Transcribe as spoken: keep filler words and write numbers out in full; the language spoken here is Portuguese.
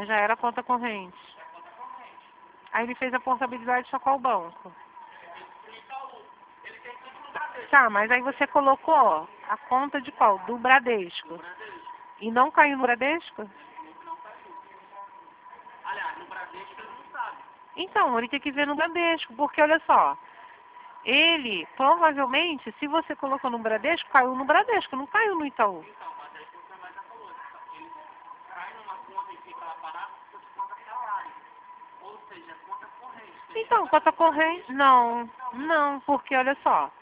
Mas já era conta corrente. Aí ele fez a portabilidade só com o banco. Tá, mas aí você colocou a conta de qual? Do Bradesco. E não caiu no Bradesco? Aliás, no Bradesco ele não sabe. Então, ele tem que ver no Bradesco, porque olha só, ele, provavelmente, se você colocou no Bradesco, caiu no Bradesco, não caiu no Itaú. Então, mas aí você mais já falou, ele cai numa conta e fica lá parado, porque de conta salário. Ou seja, conta corrente. Então, conta corrente, não, não, porque olha só,